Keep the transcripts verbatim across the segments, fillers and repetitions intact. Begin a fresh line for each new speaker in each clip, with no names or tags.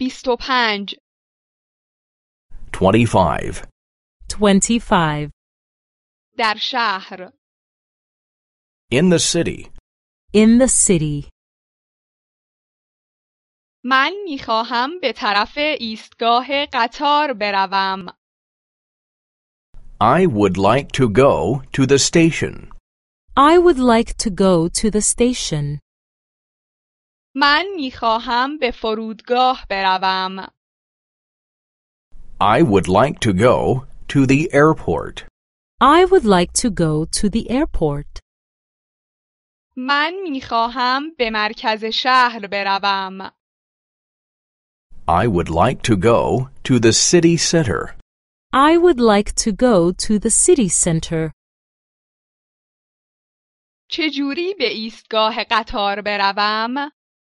بیست و پنج.
twenty-five.
twenty-five.
در شهر.
In the city.
In the city.
من میخواهم به طرف ایستگاه قطار بروم.
I would like to go to the station.
I would like to go to the station.
من میخواهم به فرودگاه بروم.
I would like to go to the airport.
I would like to go to the airport.
من میخواهم به مرکز شهر بروم.
I would like to go to the city center.
I would like to go to the city center.
چجوری به ایستگاه قطار بروم؟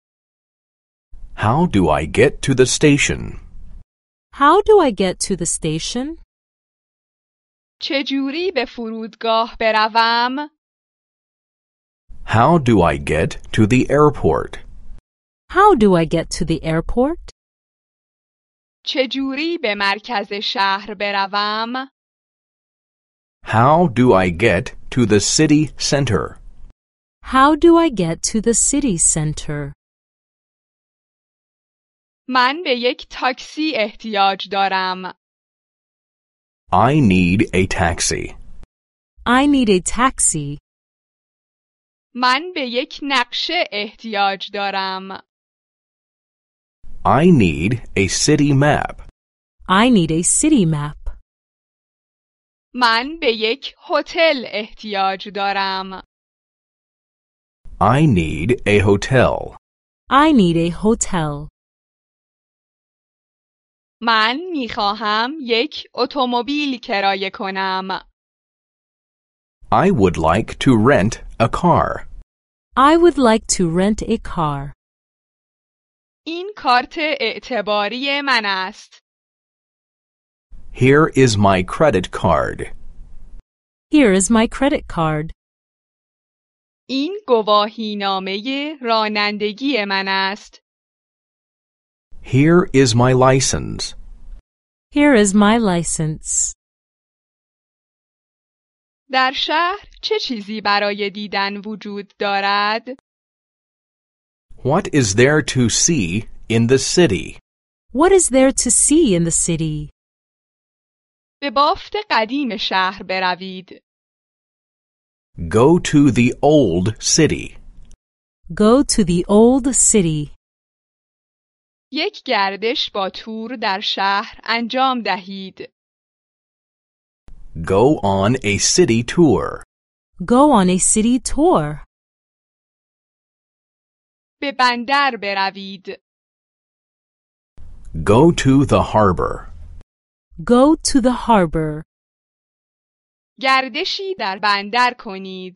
How do I get to the station?
How do I get to the station?
چجوری به فرودگاه بروم؟
How do I get to the airport?
How do I get to the airport?
چجوری به مرکز شهر بروم؟
How do I get to the city center?
How do I get to the city center?
من به یک تاکسی احتیاج دارم.
I need a taxi.
I need a taxi.
من به یک نقشه احتیاج دارم.
I need a city map.
I need a city map.
من به یک هتل احتیاج دارم.
I need a hotel.
I need a hotel.
من میخواهم یک اتومبیل کرایه کنم.
I would like to rent a car.
I would like to rent a car.
این کارت اعتباری من است.
Here is my credit card.
Here is my credit card.
این گواهینامه رانندگی من است.
Here is my license.
Here is my license.
در شهر چه چیزی برای دیدن وجود دارد؟
What is there to see in the city?
What is there to see in the city?
به بافت قدیم شهر بروید.
Go to the old city.
Go to the old city.
یک گردش با تور در شهر انجام دهید.
Go on a city tour.
Go on a city tour.
به بندر بروید.
Go to the harbor.
Go to the harbor.
گردشی در بندر کنید.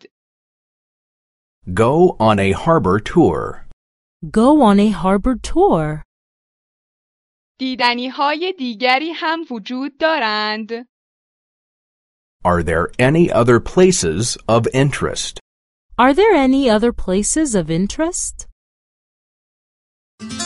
Go on a harbor tour.
Go on a harbor tour.
دیدنی‌های دیگری هم وجود دارند.
Are there any other places of interest?
Are there any other places of interest?